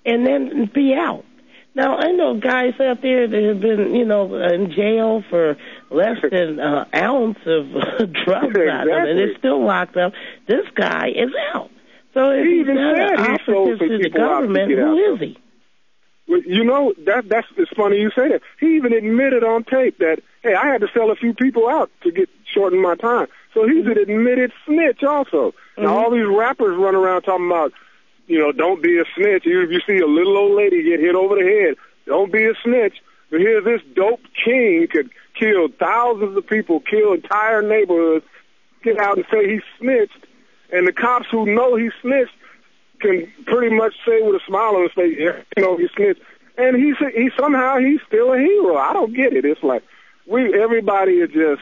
and then be out. Now, I know guys out there that have been, you know, in jail for less than an ounce of drugs exactly. on them, and they're still locked up. This guy is out. So if he he's even not said an he sold operative some to the people out to government, get who out. is he? Well, you know, that that's it's funny you say that. He even admitted on tape that, hey, I had to sell a few people out to get shorten my time. So he's an admitted snitch also. Mm-hmm. Now, all these rappers run around talking about, you know, don't be a snitch. If you see a little old lady get hit over the head, don't be a snitch. But here's this dope king could kill thousands of people, kill entire neighborhoods, get out and say he snitched. And the cops who know he snitched can pretty much say with a smile on his face, yeah, you know, he snitched. And he he somehow he's still a hero. I don't get it. It's like we everybody is just,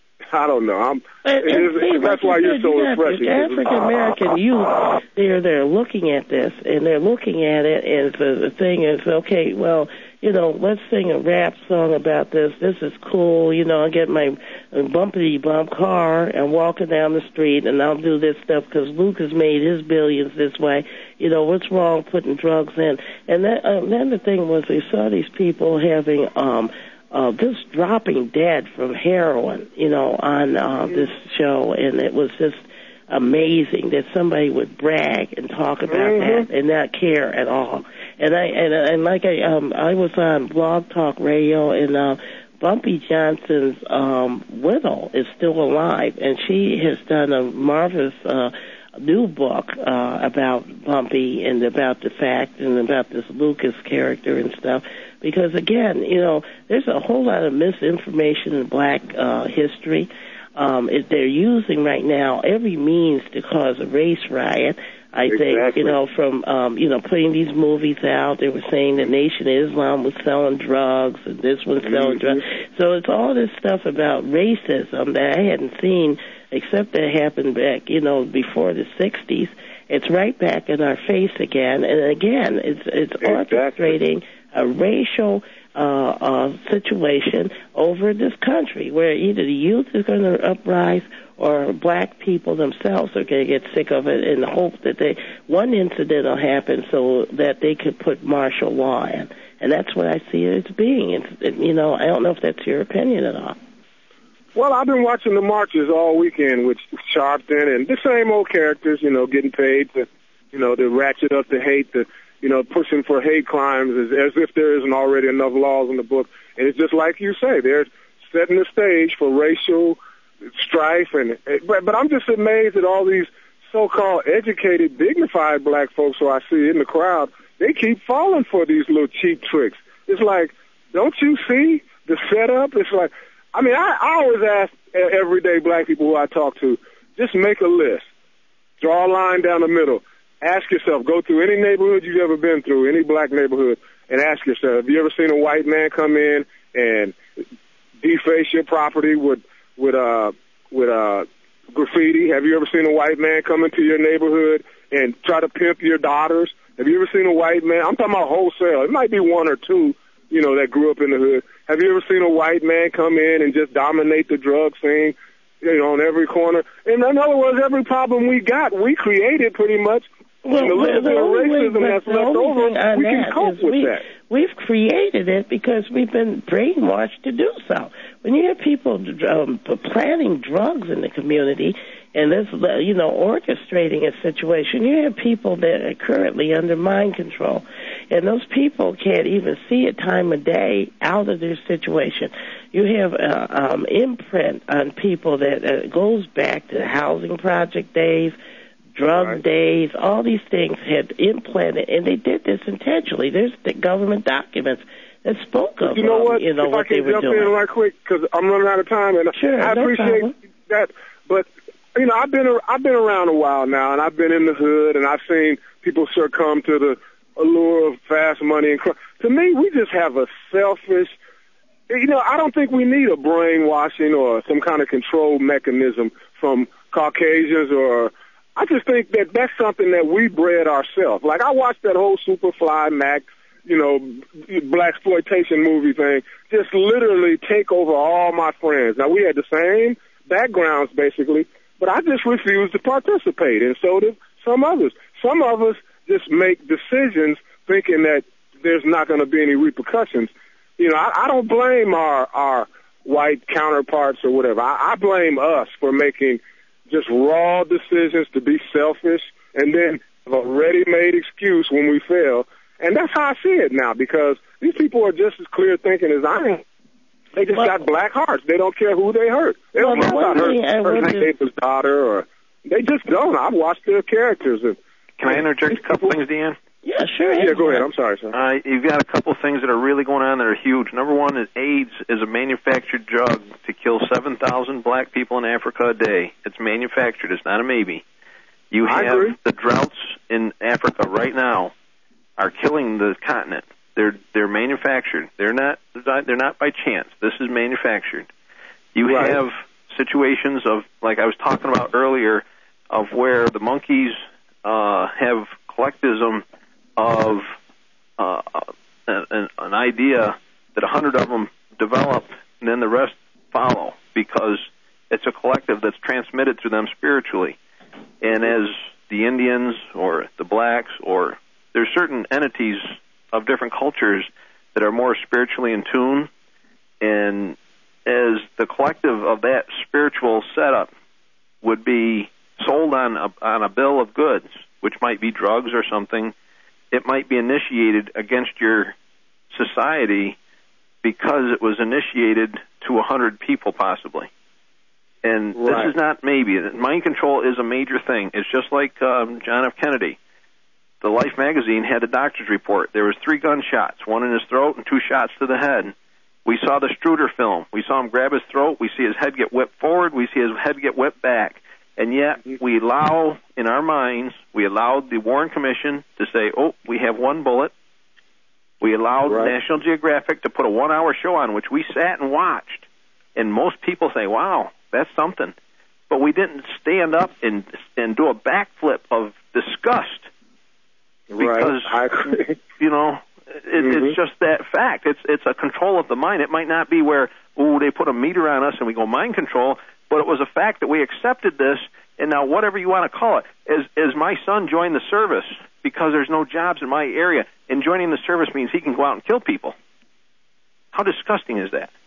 I don't know. I'm. And, it is, and see, that's why you you're said, so you got refreshing. the African American youth, they're they're looking at this and they're looking at it, and the, the thing is, okay, well, you know, let's sing a rap song about this. This is cool. You know, I get my bumpity bump car and walking down the street, and I'll do this stuff because Luke has made his billions this way. You know, what's wrong putting drugs in? And then, uh, then the thing was, we saw these people having um. Uh, just dropping dead from heroin, you know, on uh, this show, and it was just amazing that somebody would brag and talk about mm-hmm. that and not care at all. And I and, and like I um I was on Blog Talk Radio, and uh, Bumpy Johnson's um, widow is still alive, and she has done a marvelous uh, new book uh, about Bumpy and about the fact and about this Lucas character and stuff. Because, again, you know, there's a whole lot of misinformation in black uh, history. Um, if they're using right now every means to cause a race riot. I exactly. think, you know, from, um, you know, putting these movies out, they were saying that Nation of Islam was selling drugs and this one's selling mm-hmm. drugs. So it's all this stuff about racism that I hadn't seen, except that it happened back, you know, before the sixties. It's right back in our face again. And, again, it's it's exactly. orchestrating a racial uh, uh, situation over this country where either the youth is going to uprise or black people themselves are going to get sick of it and hope that they one incident will happen so that they could put martial law in. And that's what I see it as being. It's, it, you know, I don't know if that's your opinion at all. Well, I've been watching the marches all weekend with Sharpton and the same old characters, you know, getting paid to, you know, to ratchet up the hate, to, you know, pushing for hate crimes as, as if there isn't already enough laws in the book. And it's just like you say, they're setting the stage for racial strife. And but, but I'm just amazed at all these so-called educated, dignified black folks who I see in the crowd. They keep falling for these little cheap tricks. It's like, don't you see the setup? It's like, I mean, I, I always ask everyday black people who I talk to, just make a list, draw a line down the middle. Ask yourself, go through any neighborhood you've ever been through, any black neighborhood, and ask yourself, have you ever seen a white man come in and deface your property with with uh with uh graffiti? Have you ever seen a white man come into your neighborhood and try to pimp your daughters? Have you ever seen a white man? I'm talking about wholesale. It might be one or two, you know, that grew up in the hood. Have you ever seen a white man come in and just dominate the drug scene, you know, on every corner? And in other words, every problem we got, we created pretty much. Well, and the little bit of racism that's left over, we can cope with we, that. We've created it because we've been brainwashed to do so. When you have people um, planting drugs in the community and this, you know, orchestrating a situation, you have people that are currently under mind control, and those people can't even see a time of day out of their situation. You have uh, um, imprint on people that uh, goes back to the housing project days, drug right. days, all these things had implanted, and they did this intentionally. There's the government documents that spoke of, you know what? Um, you know, if what I can they were jump doing. in right quick, because I'm running out of time, and sure, I no appreciate problem. that. But you know, I've been I've been around a while now, and I've been in the hood, and I've seen people succumb to the allure of fast money and crime. To me, we just have a selfish. You know, I don't think we need a brainwashing or some kind of control mechanism from Caucasians or. I just think that that's something that we bred ourselves. Like, I watched that whole Superfly Mac, you know, blaxploitation movie thing, just literally take over all my friends. Now, we had the same backgrounds, basically, but I just refused to participate, and so did some others. Some of us just make decisions thinking that there's not going to be any repercussions. You know, I, I don't blame our, our white counterparts or whatever. I, I blame us for making just raw decisions to be selfish and then have a ready-made excuse when we fail. And that's how I see it now, because these people are just as clear thinking as I am. They just well, got black hearts. They don't care who they hurt. They don't well, care about hurting her neighbor's daughter, or they just don't. I've watched their characters. And, Can I interject a couple things, Deanne? Yeah, sure. Yeah, go ahead. I'm sorry, sir. Uh, you've got a couple things that are really going on that are huge. Number one is AIDS is a manufactured drug to kill seven thousand black people in Africa a day. It's manufactured. It's not a maybe. You I have agree. the droughts in Africa right now are killing the continent. They're they're manufactured. They're not they're not by chance. This is manufactured. You right. have situations of, like I was talking about earlier, of where the monkeys uh, have collectivism of uh, an, an idea that a hundred of them develop and then the rest follow, because it's a collective that's transmitted through them spiritually. And as the Indians or the blacks, or there's certain entities of different cultures that are more spiritually in tune, and as the collective of that spiritual setup would be sold on a, on a bill of goods, which might be drugs or something, it might be initiated against your society because it was initiated to a hundred people possibly. And right. this is not maybe. Mind control is a major thing. It's just like um, John F. Kennedy. The Life magazine had a doctor's report. There was three gunshots, one in his throat and two shots to the head. We saw the Struder film. We saw him grab his throat. We see his head get whipped forward. We see his head get whipped back. And yet we allow, in our minds, we allowed the Warren Commission to say, oh, we have one bullet. We allowed right. National Geographic to put a one-hour show on, which we sat and watched. And most people say, wow, that's something. But we didn't stand up and and do a backflip of disgust. Because, right. you know, it, mm-hmm. it's just that fact. It's it's a control of the mind. It might not be where, ooh, they put a meter on us and we go mind control, but it was a fact that we accepted this, and now whatever you want to call it. As, as my son joined the service because there's no jobs in my area, and joining the service means he can go out and kill people. How disgusting is that?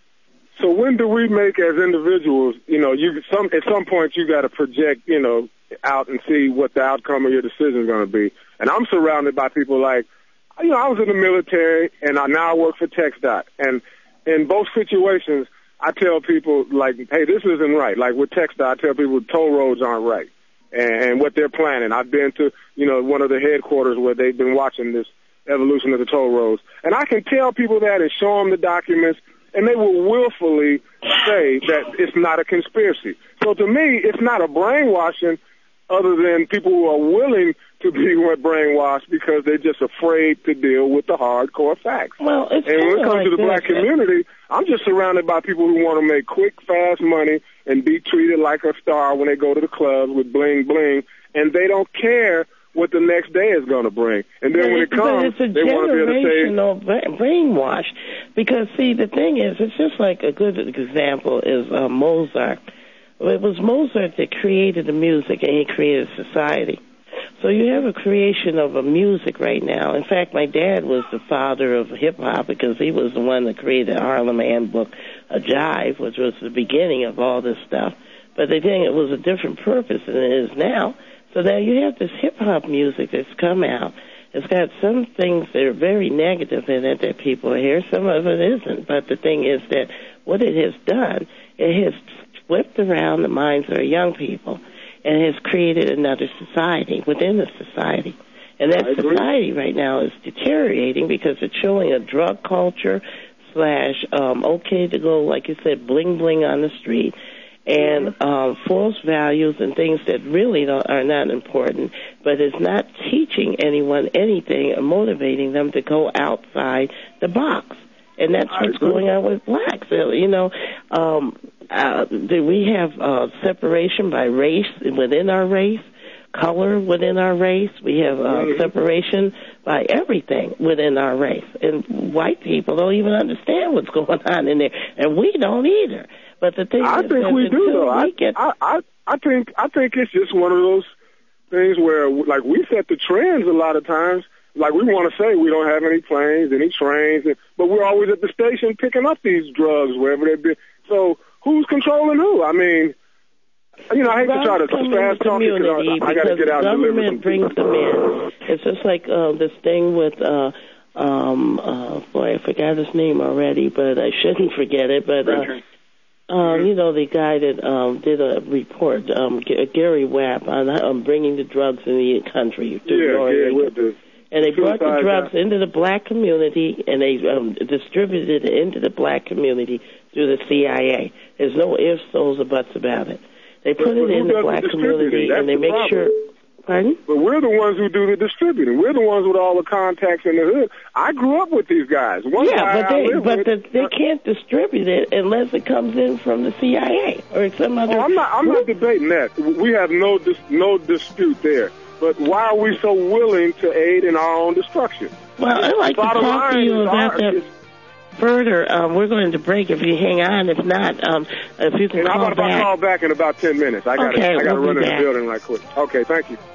So when do we make, as individuals, you know, you some at some point you got to project, you know, out and see what the outcome of your decision is going to be. And I'm surrounded by people like, you know, I was in the military and I now work for TxDOT. And in both situations, I tell people, like, hey, this isn't right. Like with TxDOT, I tell people toll roads aren't right and, and what they're planning. I've been to, you know, one of the headquarters where they've been watching this evolution of the toll roads. And I can tell people that and show them the documents, and they will willfully say that it's not a conspiracy. So to me, it's not a brainwashing, other than people who are willing to be brainwashed because they're just afraid to deal with the hardcore facts. Well, it's and when it comes like to the this, black community, I'm just surrounded by people who want to make quick, fast money and be treated like a star when they go to the clubs with bling bling, and they don't care what the next day is going to bring. And then but when it comes, it's a they want to be able to say... generational brainwash. Because, see, the thing is, it's just like a good example is uh, Mozart. It was Mozart that created the music, and he created society. So you have a creation of a music right now. In fact, my dad was the father of hip-hop because he was the one that created the Harlem Handbook, a jive, which was the beginning of all this stuff. But the thing, it was a different purpose than it is now. So now you have this hip-hop music that's come out. It's got some things that are very negative in it that people hear. Some of it isn't. But the thing is that what it has done, it has flipped around the minds of our young people and has created another society within the society. And that society right now is deteriorating because it's showing a drug culture slash um, okay to go, like you said, bling-bling on the street, and um, false values and things that really don't, are not important, but it's not teaching anyone anything or motivating them to go outside the box. And that's what's going on with blacks. You know, um, uh, we have uh, separation by race within our race, color within our race. We have uh, separation by everything within our race. And white people don't even understand what's going on in there, and we don't either. But the thing I is, think we do, though. I, get... I, I, I think I think it's just one of those things where, like, we set the trends a lot of times, like we want to say we don't have any planes, any trains, but we're always at the station picking up these drugs wherever they've been. So who's controlling who? I mean, you know, I hate to try to fast talk because I, I got to get out and deliver some government brings them in. It's just like uh, this thing with, uh, um, uh, boy, I forgot his name already, but I shouldn't forget it. But uh, um, you know, the guy that um, did a report, um, G- Gary Wapp, on um, bringing the drugs in the country. To yeah, yeah, the and they brought the drugs guy. into the black community, and they um, distributed it into the black community through the C I A. There's no ifs, ands, or buts about it. They put but, it in the black community, and they the make problem. sure. Pardon? But we're the ones who do the distributing. We're the ones with all the contacts in the hood. I grew up with these guys. One yeah, guy but they I but with, the, they can't distribute it unless it comes in from the C I A or some other. Oh, I'm not. I'm not debating that. We have no dis, no dispute there. But why are we so willing to aid in our own destruction? Well, I'd like to talk to you about that further. Um, we're going to break if you hang on. If not, um, if you can and call how about back. if I call back in about ten minutes? I got okay, I got to we'll run in back. the building right quick. Okay, thank you.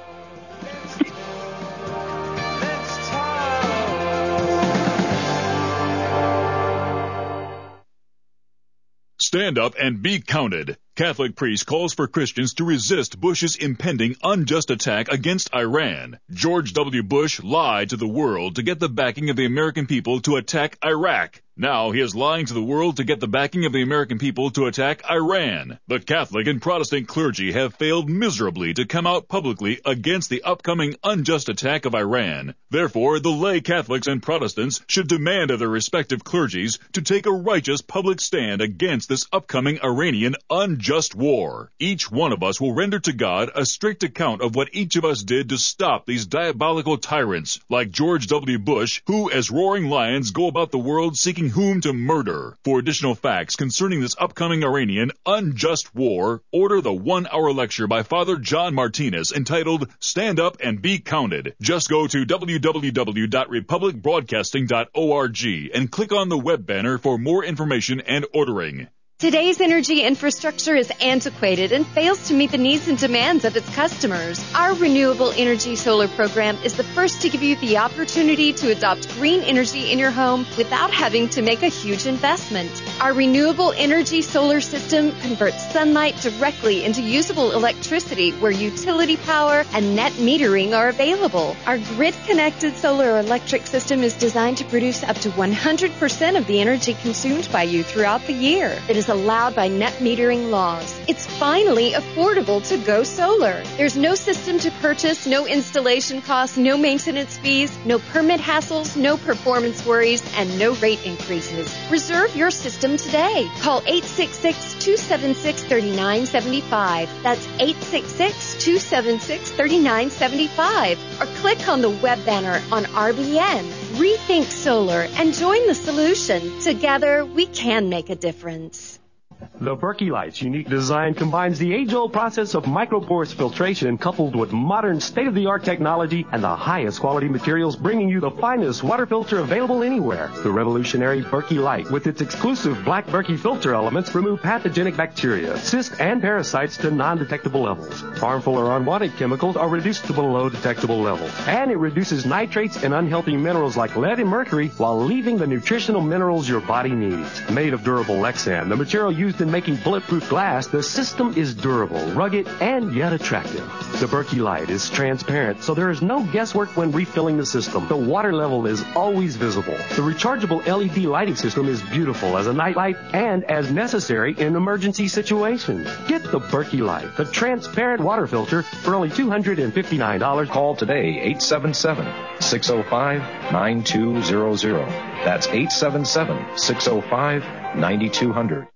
Stand up and be counted. Catholic priest calls for Christians to resist Bush's impending unjust attack against Iran. George W. Bush lied to the world to get the backing of the American people to attack Iraq. Now he is lying to the world to get the backing of the American people to attack Iran. But Catholic and Protestant clergy have failed miserably to come out publicly against the upcoming unjust attack of Iran. Therefore, the lay Catholics and Protestants should demand of their respective clergies to take a righteous public stand against this upcoming Iranian unjust war. Each one of us will render to God a strict account of what each of us did to stop these diabolical tyrants like George W. Bush, who as roaring lions go about the world seeking whom to murder. For additional facts concerning this upcoming Iranian unjust war, order the one-hour lecture by Father John Martinez entitled Stand Up and Be Counted. Just go to w w w dot republic broadcasting dot org and click on the web banner for more information and ordering. Today's energy infrastructure is antiquated and fails to meet the needs and demands of its customers. Our Renewable Energy Solar program is the first to give you the opportunity to adopt green energy in your home without having to make a huge investment. Our Renewable Energy Solar system converts sunlight directly into usable electricity where utility power and net metering are available. Our grid-connected solar electric system is designed to produce up to one hundred percent of the energy consumed by you throughout the year. It is allowed by net metering laws. It's finally affordable to go solar. There's no system to purchase, no installation costs, no maintenance fees, no permit hassles, no performance worries, and no rate increases. Reserve your system today. Call eight six six, two seven six, three nine seven five. That's eight six six, two seven six, three nine seven five. Or click on the web banner on R B N. Rethink solar and join the solution. Together, we can make a difference. The Berkey Light's unique design combines the age-old process of microporous filtration coupled with modern state-of-the-art technology and the highest quality materials, bringing you the finest water filter available anywhere. The revolutionary Berkey Light, with its exclusive black Berkey filter elements, remove pathogenic bacteria, cysts, and parasites to non-detectable levels. Harmful or unwanted chemicals are reduced to below detectable levels. And it reduces nitrates and unhealthy minerals like lead and mercury while leaving the nutritional minerals your body needs. Made of durable Lexan, the material used in making bulletproof glass, the system is durable, rugged, and yet attractive. The Berkey Light is transparent, so there is no guesswork when refilling the system. The water level is always visible. The rechargeable L E D lighting system is beautiful as a nightlight and as necessary in emergency situations. Get the Berkey Light, the transparent water filter, for only two hundred fifty-nine dollars. Call today, eight seven seven, six oh five, nine two zero zero. That's eight seven seven, six oh five, nine two zero zero.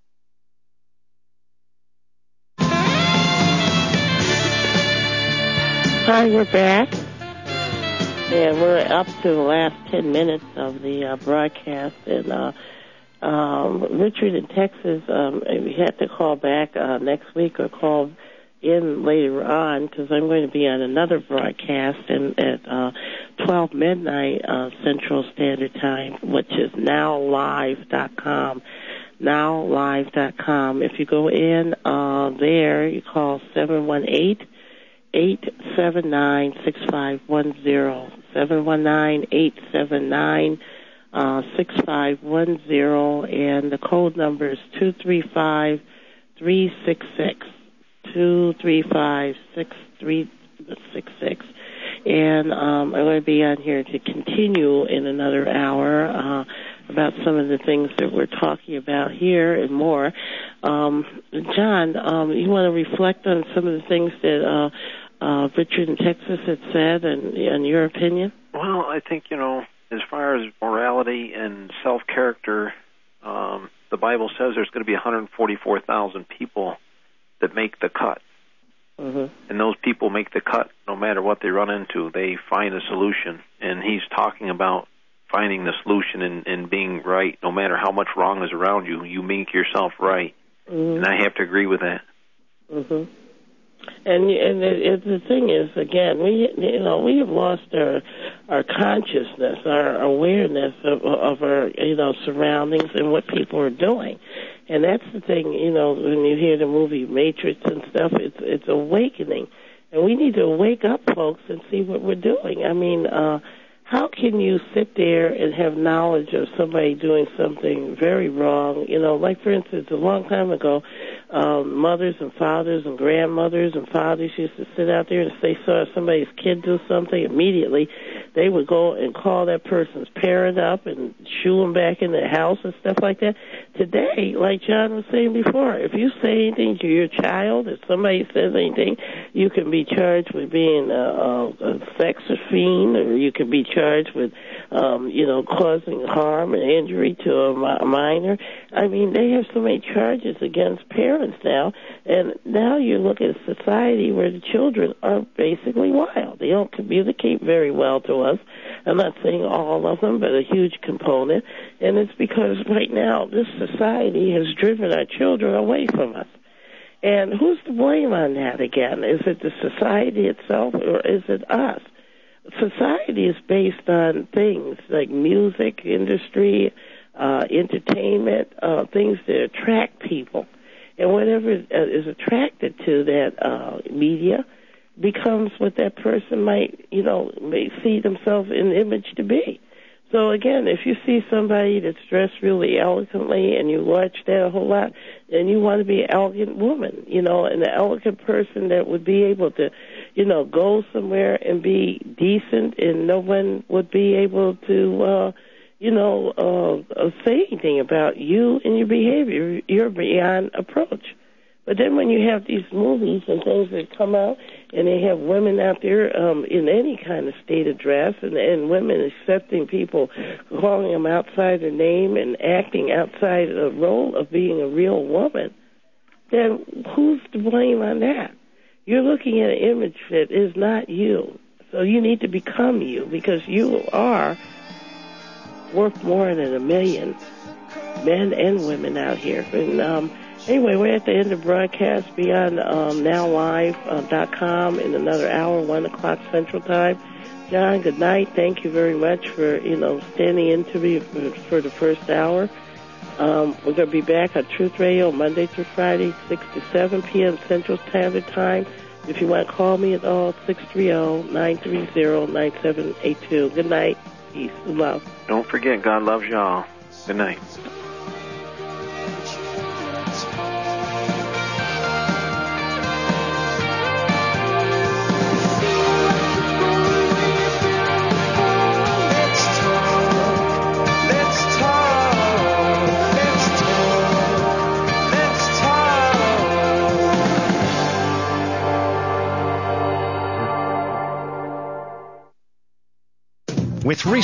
Hi, we're back. And we're up to the last ten minutes of the uh, broadcast. And uh, um, Richard in Texas, um, we had to call back uh, next week or call in later on because I'm going to be on another broadcast in, at uh, twelve midnight uh, Central Standard Time, which is now live dot com. now live dot com. If you go in uh, there, you call seven one eight, eight seven nine, six five one zero. seven one nine, eight seven nine, six five one zero. And the code number is two three five, three six six. two three five, six three six six. And um, I'm going to be on here to continue in another hour uh, about some of the things that we're talking about here and more. Um, John, um, you want to reflect on some of the things that uh, uh, Richard in Texas had said, and, and your opinion? Well, I think, you know, as far as morality and self-character, um, the Bible says there's going to be one hundred forty-four thousand people that make the cut. Mm-hmm. And those people make the cut no matter what they run into. They find a solution. And he's talking about finding the solution and, and being right. No matter how much wrong is around you, you make yourself right. Mm-hmm. And I have to agree with that. Mm-hmm. And and the, the thing is, again, we you know we have lost our our consciousness, our awareness of, of our you know surroundings and what people are doing. And that's the thing, you know, when you hear the movie Matrix and stuff, it's it's awakening. And we need to wake up, folks, and see what we're doing. I mean, uh, how can you sit there and have knowledge of somebody doing something very wrong? You know, like, for instance, a long time ago, um, mothers and fathers and grandmothers and fathers used to sit out there, and if they saw somebody's kid do something, immediately they would go and call that person's parent up and shoo them back in their house and stuff like that. Today, like John was saying before, if you say anything to your child, if somebody says anything, you can be charged with being a, a, a sex fiend, or you can be charged with, um, you know, causing harm and injury to a minor. I mean, they have so many charges against parents now, and now you look at a society where the children are basically wild. They don't communicate very well to us. I'm not saying all of them, but a huge component, and it's because right now this society has driven our children away from us. And who's to blame on that again? Is it the society itself, or is it us? Society is based on things like music industry, uh, entertainment, uh, things that attract people. And whatever is attracted to that uh, media becomes what that person might, you know, may see themselves in the image to be. So again, if you see somebody that's dressed really elegantly and you watch that a whole lot, then you want to be an elegant woman, you know, and an elegant person that would be able to, you know, go somewhere and be decent, and no one would be able to, uh, you know, uh, say anything about you and your behavior. You're beyond approach. But then when you have these movies and things that come out, and they have women out there um, in any kind of state of dress, and, and women accepting people, calling them outside their name and acting outside the role of being a real woman, then who's to blame on that? You're looking at an image that is not you. So you need to become you, because you are worth more than a million men and women out here. And um, anyway, we're at the end of broadcast. Be on um, now live dot com in another hour, one o'clock Central Time. John, good night. Thank you very much for, you know, standing in to me for, for the first hour. Um, we're going to be back on Truth Radio Monday through Friday, six to seven p.m. Central Standard Time. If you want to call me at all, six three zero, nine three zero, nine seven eight two. Good night. Peace and love. Don't forget, God loves y'all. Good night. With